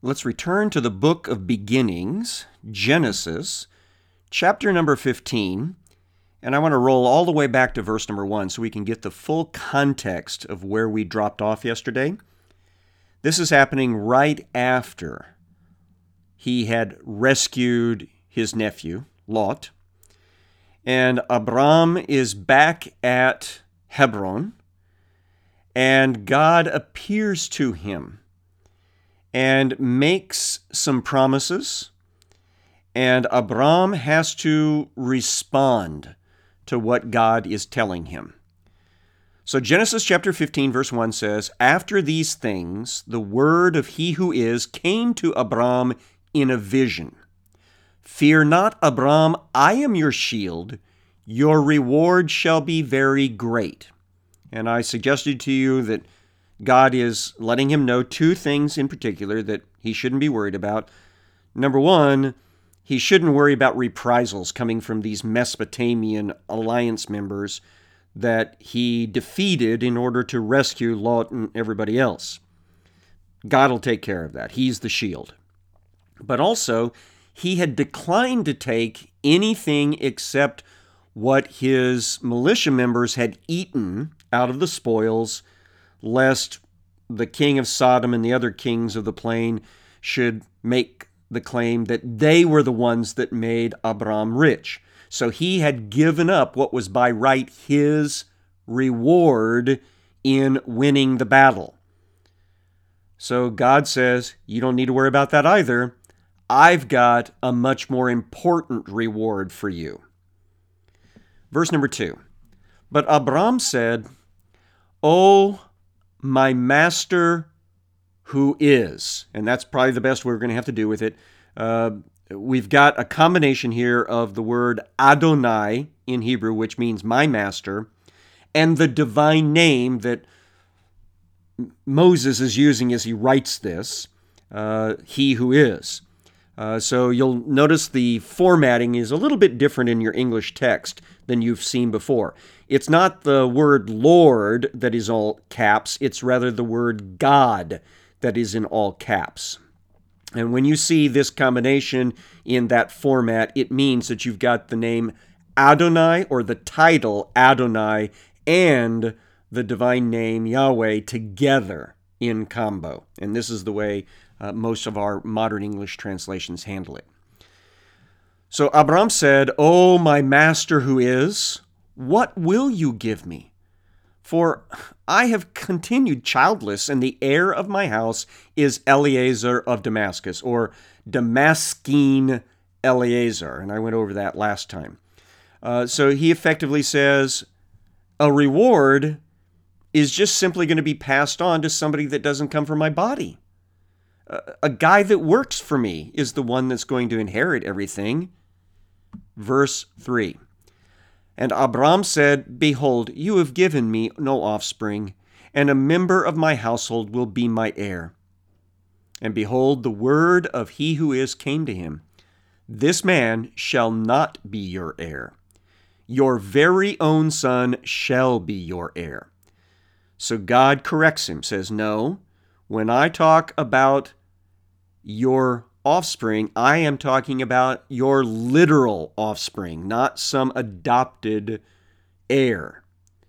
Let's return to the book of beginnings, Genesis, chapter number 15, and I want to roll all the way back to verse number 1 so we can get the full context of where we dropped off yesterday. This is happening right after he had rescued his nephew, Lot, and Abram is back at Hebron, and God appears to him and makes some promises, and Abram has to respond to what God is telling him. So Genesis chapter 15 verse 1 says, "After these things, the word of he who is came to Abram in a vision. Fear not, Abram, I am your shield. Your reward shall be very great." And I suggested to you that God is letting him know two things in particular that he shouldn't be worried about. Number one, he shouldn't worry about reprisals coming from these Mesopotamian alliance members that he defeated in order to rescue Lot and everybody else. God will take care of that. He's the shield. But also, he had declined to take anything except what his militia members had eaten out of the spoils, lest the king of Sodom and the other kings of the plain should make the claim that they were the ones that made Abram rich. So he had given up what was by right his reward in winning the battle. So God says, you don't need to worry about that either. I've got a much more important reward for you. Verse number 2. But Abram said, "Oh, my master who is," and that's probably the best we're going to have to do with it. We've got a combination here of the word Adonai in Hebrew, which means my master, and the divine name that Moses is using as he writes this, he who is. So you'll notice the formatting is a little bit different in your English text than you've seen before. It's not the word Lord that is all caps, it's rather the word God that is in all caps. And when you see this combination in that format, it means that you've got the name Adonai or the title Adonai and the divine name Yahweh together in combo. And this is the way most of our modern English translations handle it. So Abram said, "O my master who is, what will you give me? For I have continued childless, and the heir of my house is Eliezer of Damascus," or Damascene Eliezer. And I went over that last time. So he effectively says, a reward is just simply going to be passed on to somebody that doesn't come from my body. A guy that works for me is the one that's going to inherit everything. Verse 3. And Abram said, "Behold, you have given me no offspring, and a member of my household will be my heir." And behold, the word of he who is came to him. "This man shall not be your heir. Your very own son shall be your heir." So God corrects him, says, "No, when I talk about your offspring, I am talking about your literal offspring, not some adopted heir.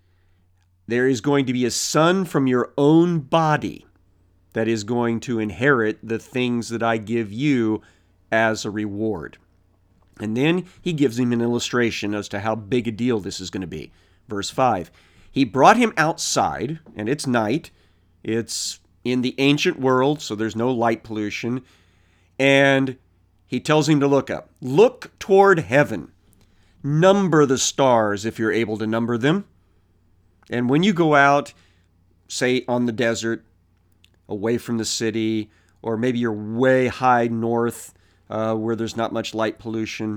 There is going to be a son from your own body that is going to inherit the things that I give you as a reward." And then he gives him an illustration as to how big a deal this is going to be. Verse 5. He brought him outside, and it's night. It's in the ancient world, so there's no light pollution. And he tells him to look up. Look toward heaven. Number the stars if you're able to number them. And when you go out, say on the desert, away from the city, or maybe you're way high north where there's not much light pollution,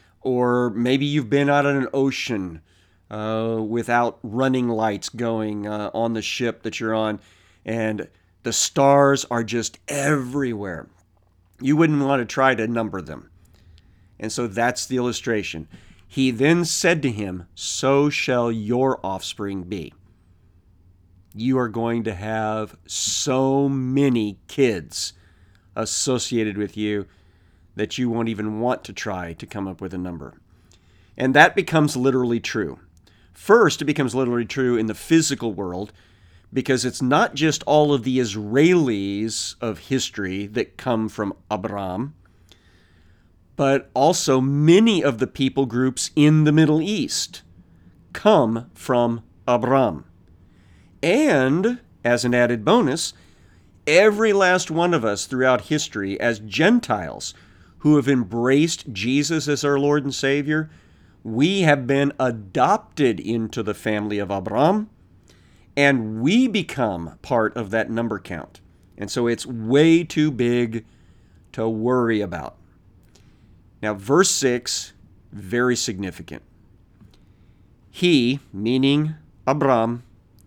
or maybe you've been out on an ocean without running lights going on the ship that you're on, and the stars are just everywhere. You wouldn't want to try to number them. And so that's the illustration. He then said to him, "So shall your offspring be." You are going to have so many kids associated with you that you won't even want to try to come up with a number. And that becomes literally true. First, it becomes literally true in the physical world, because it's not just all of the Israelis of history that come from Abraham, but also many of the people groups in the Middle East come from Abraham. And, as an added bonus, every last one of us throughout history as Gentiles who have embraced Jesus as our Lord and Savior, we have been adopted into the family of Abraham, and we become part of that number count. And so it's way too big to worry about. Now, verse 6, very significant. He, meaning Abraham,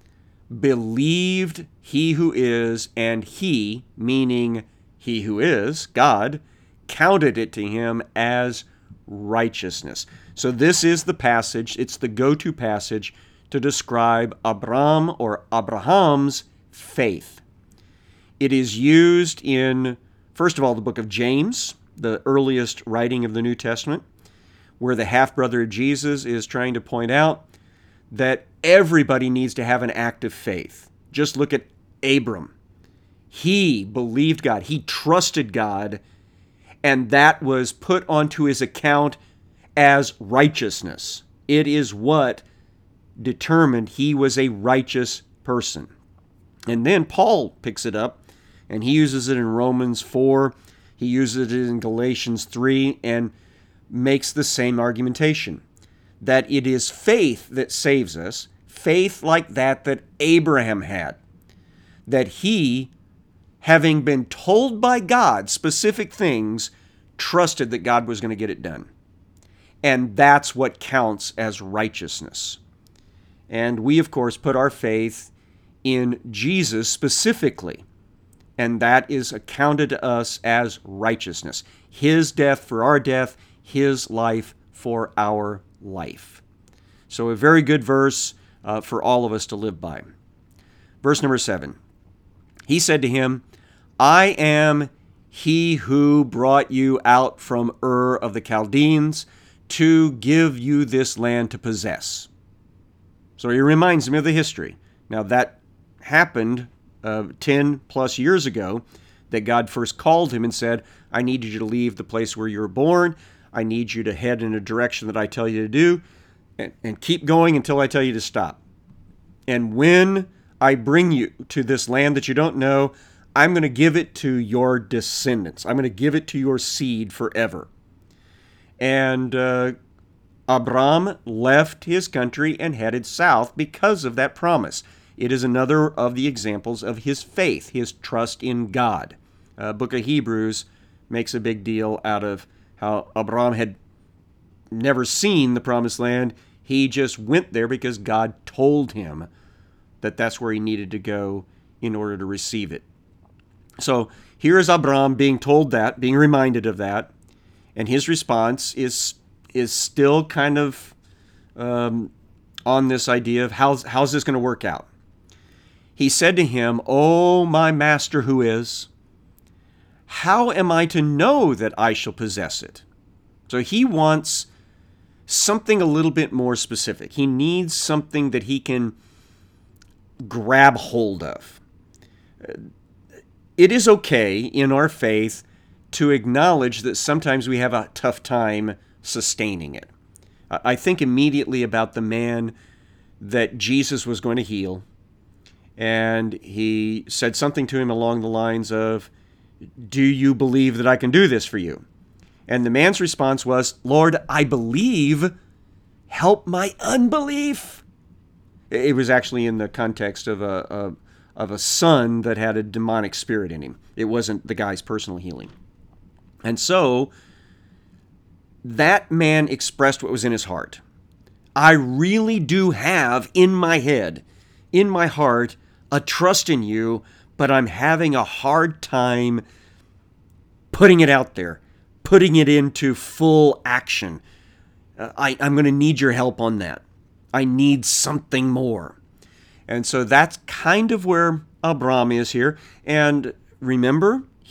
believed he who is, and he, meaning he who is, God, counted it to him as righteousness. So this is the passage, it's the go-to passage to describe Abraham or Abraham's faith. It is used in, first of all, the book of James, the earliest writing of the New Testament, where the half-brother of Jesus is trying to point out that everybody needs to have an act of faith. Just look at Abram. He believed God. He trusted God, and that was put onto his account as righteousness. It is what determined he was a righteous person. And then Paul picks it up, and he uses it in Romans 4. He uses it in Galatians 3, and makes the same argumentation, that it is faith that saves us, faith like that Abraham had, that he, having been told by God specific things, trusted that God was going to get it done. And that's what counts as righteousness. And we, of course, put our faith in Jesus specifically, and that is accounted to us as righteousness. His death for our death, his life for our life. So a very good verse for all of us to live by. Verse number 7. He said to him, I am he who brought you out from Ur of the Chaldeans to give you this land to possess. So he reminds me of the history. Now that happened 10 plus years ago, that God first called him and said, I need you to leave the place where you were born. I need you to head in a direction that I tell you to do, and keep going until I tell you to stop. And when I bring you to this land that you don't know, I'm going to give it to your descendants. I'm going to give it to your seed forever. And Abram left his country and headed south because of that promise. It is another of the examples of his faith, his trust in God. Book of Hebrews makes a big deal out of how Abram had never seen the promised land. He just went there because God told him that that's where he needed to go in order to receive it. So here is Abram being told that, being reminded of that, and his response is still kind of on this idea of how's this going to work out. He said to him, O my master who is, how am I to know that I shall possess it? So he wants something a little bit more specific. He needs something that he can grab hold of. It is okay in our faith to acknowledge that sometimes we have a tough time sustaining it. I think immediately about the man that Jesus was going to heal, and he said something to him along the lines of, do you believe that I can do this for you? And the man's response was, Lord, I believe, help my unbelief. It was actually in the context of a son that had a demonic spirit in him. It wasn't the guy's personal healing. And so that man expressed what was in his heart. I really do have in my head, in my heart, a trust in you, but I'm having a hard time putting it out there, putting it into full action. I'm going to need your help on that. I need something more. And so that's kind of where Abram is here. And remember,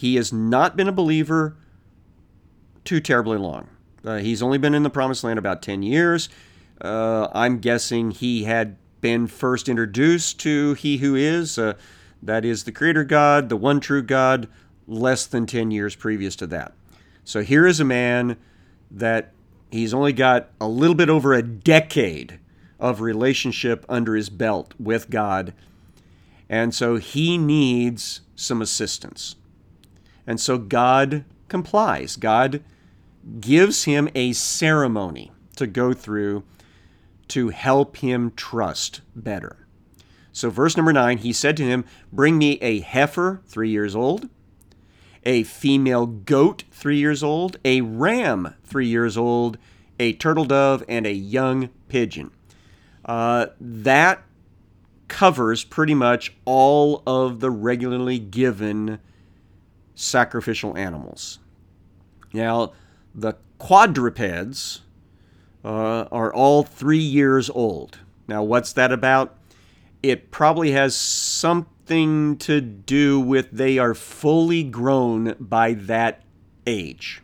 he has not been a believer too terribly long. He's only been in the Promised Land about 10 years. I'm guessing he had been first introduced to He Who Is, that is the Creator God, the one true God, less than 10 years previous to that. So here is a man that he's only got a little bit over a decade of relationship under his belt with God, and so he needs some assistance. And so God complies. God gives him a ceremony to go through to help him trust better. So verse number 9, he said to him, "Bring me a heifer 3 years old, a female goat 3 years old, a ram 3 years old, a turtle dove, and a young pigeon." That covers pretty much all of the regularly given sacrificial animals. Now, the quadrupeds are all 3 years old. Now, what's that about? It probably has something to do with they are fully grown by that age.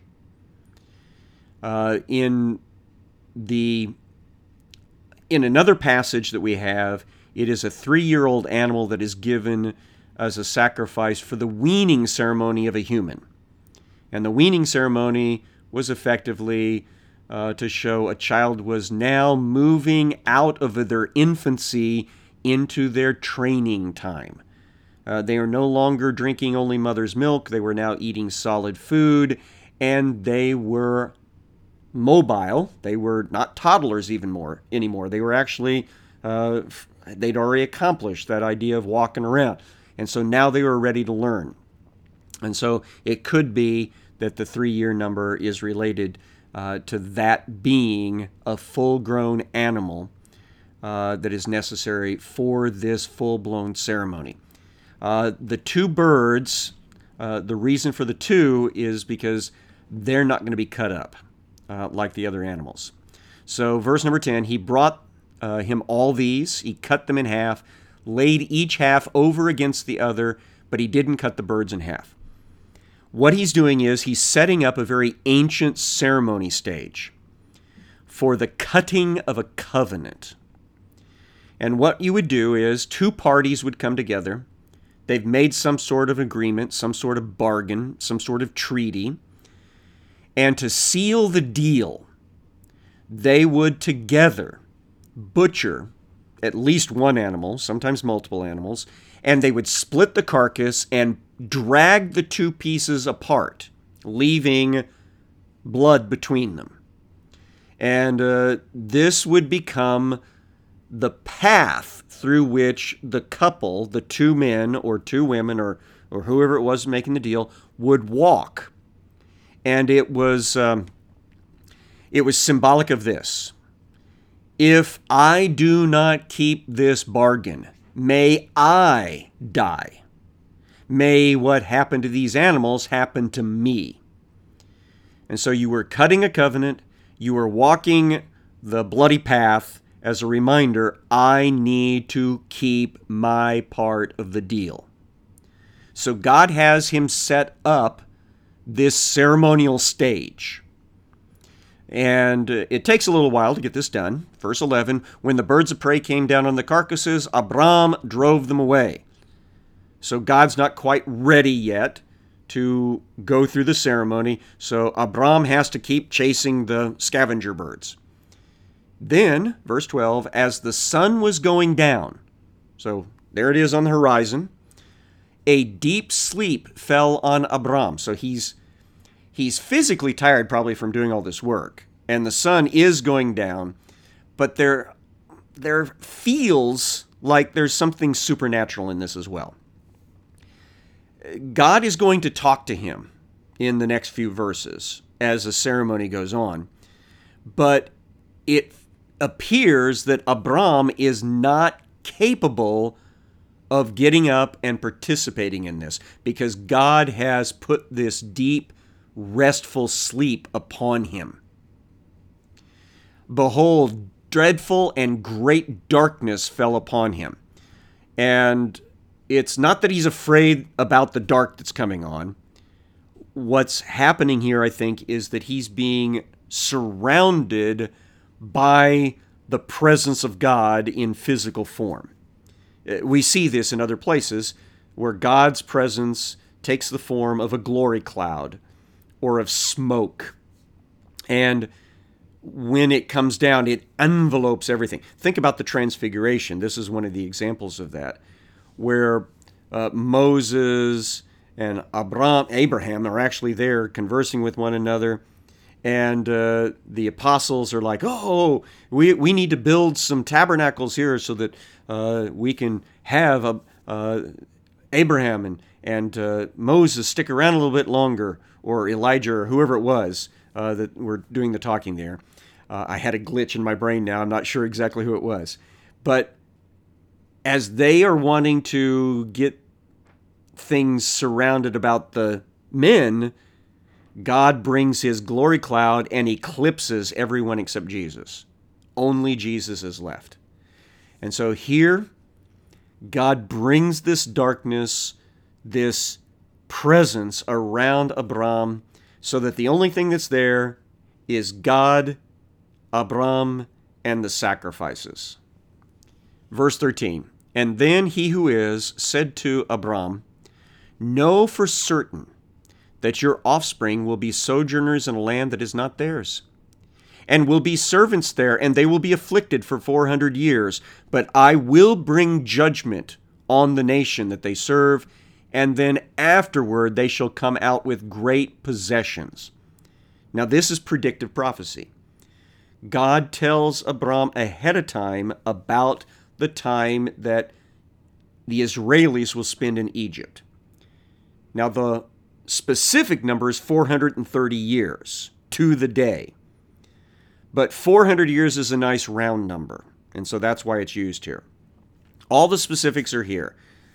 In another passage that we have, it is a 3-year-old animal that is given as a sacrifice for the weaning ceremony of a human. And the weaning ceremony was effectively to show a child was now moving out of their infancy into their training time. They are no longer drinking only mother's milk. They were now eating solid food, and they were mobile. They were not toddlers anymore. They were actually, they'd already accomplished that idea of walking around. And so now they were ready to learn. And so it could be that the 3-year number is related to that being a full-grown animal that is necessary for this full-blown ceremony. The 2 birds, the reason for the 2 is because they're not going to be cut up like the other animals. So verse number 10, he brought him all these, he cut them in half, laid each half over against the other, but he didn't cut the birds in half. What he's doing is he's setting up a very ancient ceremony stage for the cutting of a covenant. And what you would do is 2 parties would come together. They've made some sort of agreement, some sort of bargain, some sort of treaty. And to seal the deal, they would together butcher at least one animal, sometimes multiple animals, and they would split the carcass and drag the 2 pieces apart, leaving blood between them. And this would become the path through which the couple, the 2 men or 2 women or whoever it was making the deal, would walk. And it was symbolic of this. If I do not keep this bargain, may I die. May what happened to these animals happen to me. And so you were cutting a covenant, you were walking the bloody path as a reminder, I need to keep my part of the deal. So God has him set up this ceremonial stage. And it takes a little while to get this done. Verse 11, when the birds of prey came down on the carcasses, Abram drove them away. So God's not quite ready yet to go through the ceremony, so Abram has to keep chasing the scavenger birds. Then, verse 12, as the sun was going down, so there it is on the horizon, a deep sleep fell on Abram. So he's physically tired probably from doing all this work, and the sun is going down, but there feels like there's something supernatural in this as well. God is going to talk to him in the next few verses as the ceremony goes on, but it appears that Abram is not capable of getting up and participating in this because God has put this deep, restful sleep upon him. Behold, dreadful and great darkness fell upon him. And it's not that he's afraid about the dark that's coming on. what's happening here, I think, is that he's being surrounded by the presence of God in physical form. We see this in other places where God's presence takes the form of a glory cloud or of smoke. And when it comes down, it envelopes everything. Think about the Transfiguration. This is one of the examples of that, where Moses and Abraham are actually there conversing with one another. And the apostles are like, oh, we need to build some tabernacles here so that we can have Abraham and Moses stick around a little bit longer, or Elijah or whoever it was that were doing the talking there. I had a glitch in my brain now. I'm not sure exactly who it was. But as they are wanting to get things surrounded about the men, God brings his glory cloud and eclipses everyone except Jesus. Only Jesus is left. And so here, God brings this darkness, this presence around Abram, so that the only thing that's there is God, Abram, and the sacrifices. Verse 13, and then he who is said to Abram, know for certain that your offspring will be sojourners in a land that is not theirs, and will be servants there, and they will be afflicted for 400 years. But I will bring judgment on the nation that they serve, and then afterward they shall come out with great possessions. Now this is predictive prophecy. God tells Abram ahead of time about the time that the Israelis will spend in Egypt. Now the specific number is 430 years to the day. But 400 years is a nice round number, and so that's why it's used here. All the specifics are here.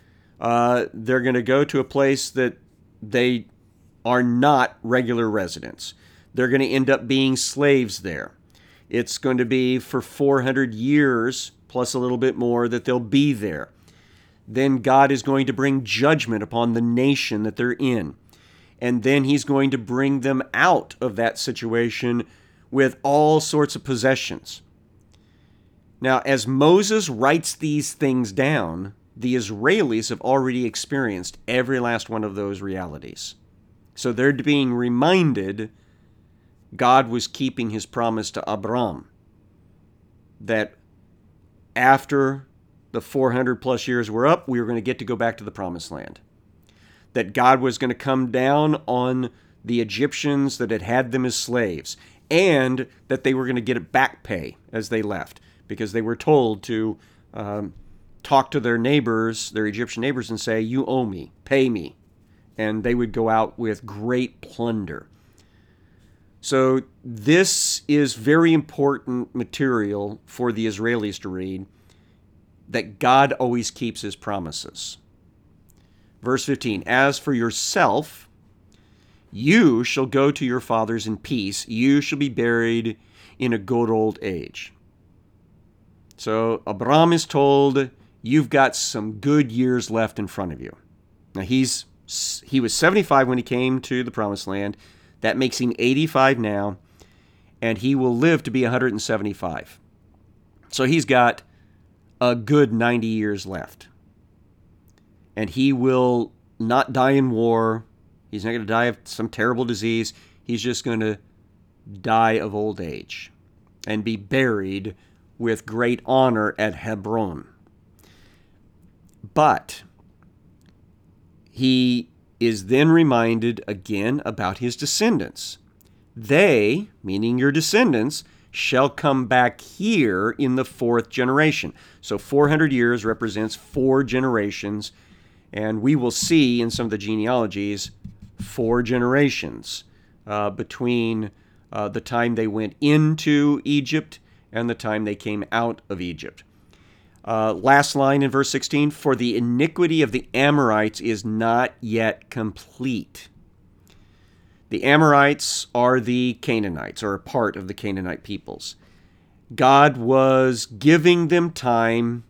They're going to go to a place that they are not regular residents. They're going to end up being slaves there. It's going to be for 400 years, plus a little bit more, that they'll be there. Then God is going to bring judgment upon the nation that they're in. And then he's going to bring them out of that situation with all sorts of possessions. Now, as Moses writes these things down, the Israelis have already experienced every last one of those realities. So they're being reminded God was keeping his promise to Abram that after the 400 plus years were up, we were going to get to go back to the promised land. That God was going to come down on the Egyptians that had had them as slaves, and that they were going to get back pay as they left, because they were told to talk to their neighbors, their Egyptian neighbors, and say, you owe me, pay me. And they would go out with great plunder. So this is very important material for the Israelis to read, that God always keeps his promises. Verse 15, as for yourself, you shall go to your fathers in peace. You shall be buried in a good old age. So Abram is told, you've got some good years left in front of you. Now he was 75 when he came to the promised land. That makes him 85 now, and he will live to be 175. So he's got a good 90 years left. And he will not die in war. He's not going to die of some terrible disease. He's just going to die of old age and be buried with great honor at Hebron. But he is then reminded again about his descendants. They, meaning your descendants, shall come back here in the fourth generation. So 400 years represents 4 generations, and we will see in some of the genealogies 4 generations between the time they went into Egypt and the time they came out of Egypt. Last line in verse 16, for the iniquity of the Amorites is not yet complete. The Amorites are the Canaanites, or a part of the Canaanite peoples. God was giving them time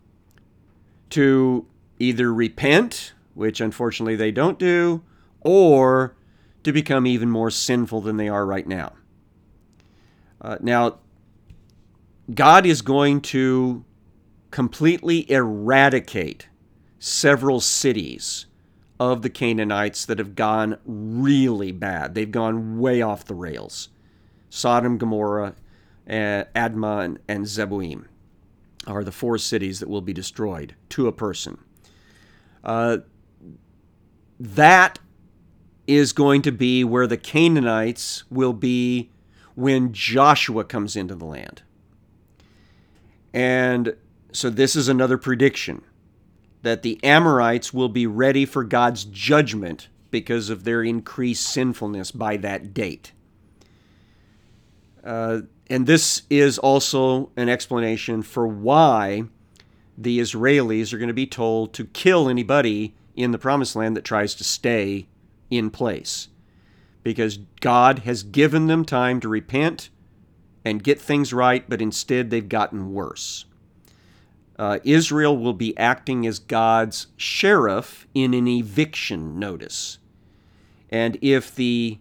to either repent, which unfortunately they don't do, or to become even more sinful than they are right now. Now, God is going to completely eradicate several cities of the Canaanites that have gone really bad. They've gone way off the rails. Sodom, Gomorrah, Admah, and Zeboim are the 4 cities that will be destroyed to a person. That is going to be where the Canaanites will be when Joshua comes into the land. And so this is another prediction, that the Amorites will be ready for God's judgment because of their increased sinfulness by that date. And this is also an explanation for why the Israelis are going to be told to kill anybody in the Promised Land that tries to stay in place. Because God has given them time to repent and get things right, but instead they've gotten worse. Israel will be acting as God's sheriff in an eviction notice. And if the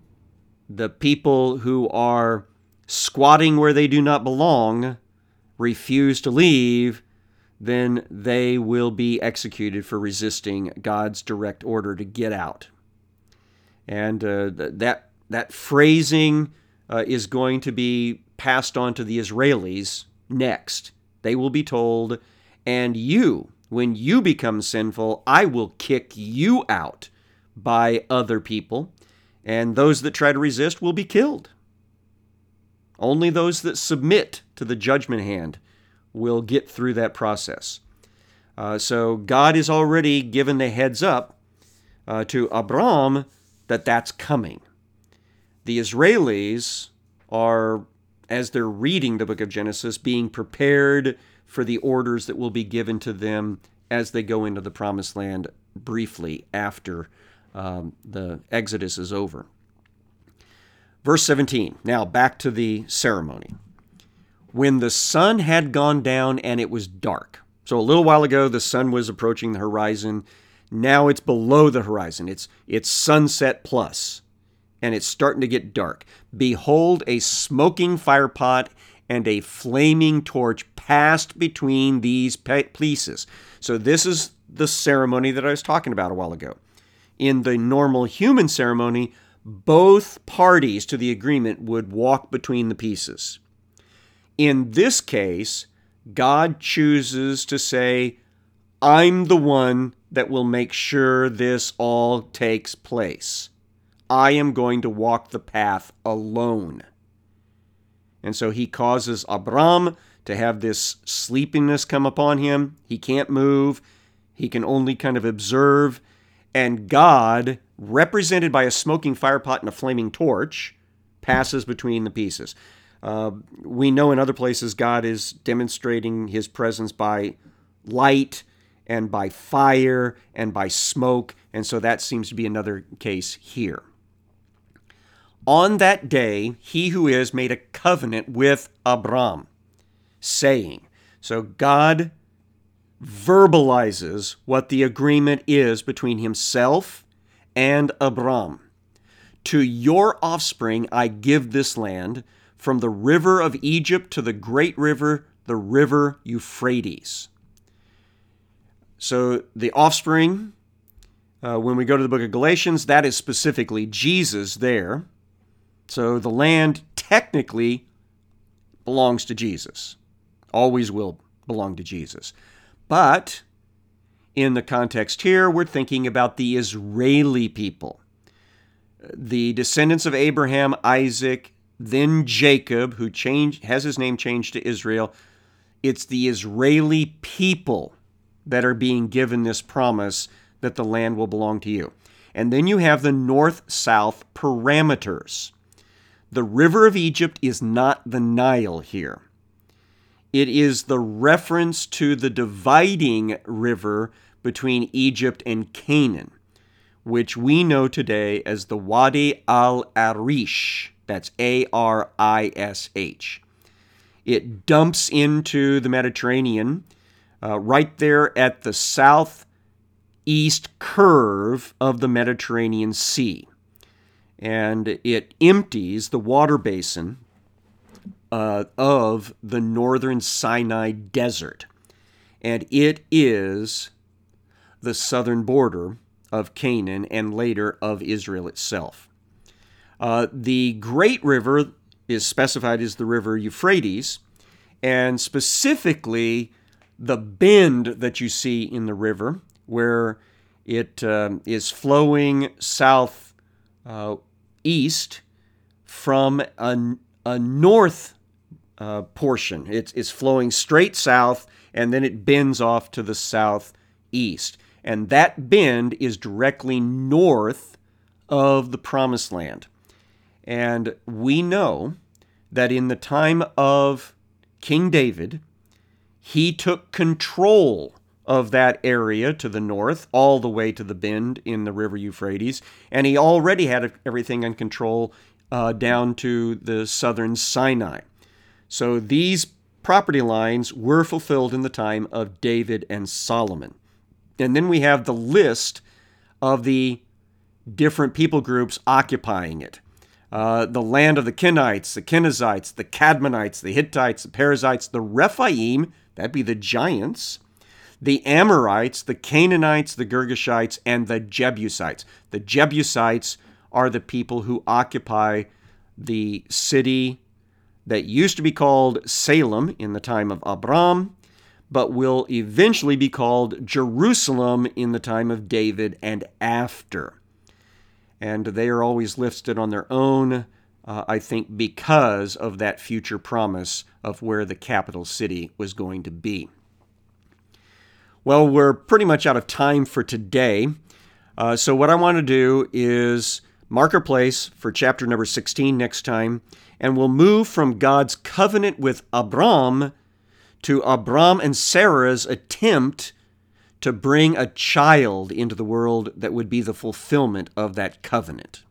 people who are squatting where they do not belong refuse to leave, then they will be executed for resisting God's direct order to get out. And that phrasing is going to be passed on to the Israelis next. They will be told, and you, when you become sinful, I will kick you out by other people, and those that try to resist will be killed. Only those that submit to the judgment hand will get through that process. So God has already given the heads up to Abram that that's coming. The Israelis are, as they're reading the book of Genesis, being prepared for the orders that will be given to them as they go into the Promised Land briefly after the Exodus is over. Verse 17, now back to the ceremony. When the sun had gone down and it was dark. So a little while ago, the sun was approaching the horizon. Now it's below the horizon. It's sunset plus, and it's starting to get dark. Behold, a smoking firepot and a flaming torch passed between these pieces. So this is the ceremony that I was talking about a while ago. In the normal human ceremony, both parties to the agreement would walk between the pieces. In this case, God chooses to say, I'm the one that will make sure this all takes place. I am going to walk the path alone. And so he causes Abram to have this sleepiness come upon him. He can't move. He can only kind of observe. And God, represented by a smoking firepot and a flaming torch, passes between the pieces. We know in other places God is demonstrating his presence by light and by fire and by smoke, and so that seems to be another case here. On that day, he who is made a covenant with Abram, saying, so God verbalizes what the agreement is between himself and Abram. To your offspring I give this land, from the river of Egypt to the great river, the river Euphrates. So the offspring, when we go to the book of Galatians, that is specifically Jesus there. So the land technically belongs to Jesus. Always will belong to Jesus. But in the context here, we're thinking about the Israeli people. The descendants of Abraham, Isaac, then Jacob, who has his name changed to Israel. It's the Israeli people that are being given this promise that the land will belong to you. And then you have the north-south parameters. The river of Egypt is not the Nile here. It is the reference to the dividing river between Egypt and Canaan, which we know today as the Wadi al-Arish. That's A-R-I-S-H. It dumps into the Mediterranean right there at the southeast curve of the Mediterranean Sea. and it empties the water basin of the northern Sinai desert. And it is the southern border of Canaan and later of Israel itself. The great river is specified as the river Euphrates, and specifically the bend that you see in the river where it is flowing south east from a north portion. It's flowing straight south, and then it bends off to the southeast. And that bend is directly north of the Promised Land. And we know that in the time of King David, he took control of that area to the north, all the way to the bend in the river Euphrates, and he already had everything in control down to the southern Sinai. So these property lines were fulfilled in the time of David and Solomon. And then we have the list of the different people groups occupying it. The land of the Kenites, the Kenizzites, the Cadmonites, the Hittites, the Perizzites, the Rephaim, that'd be the giants, the Amorites, the Canaanites, the Girgashites, and the Jebusites. The Jebusites are the people who occupy the city that used to be called Salem in the time of Abram, but will eventually be called Jerusalem in the time of David and after. And they are always listed on their own, I think, because of that future promise of where the capital city was going to be. Well, we're pretty much out of time for today. So what I want to do is mark our place for chapter number 16 next time, and we'll move from God's covenant with Abram to Abram and Sarah's attempt to bring a child into the world that would be the fulfillment of that covenant.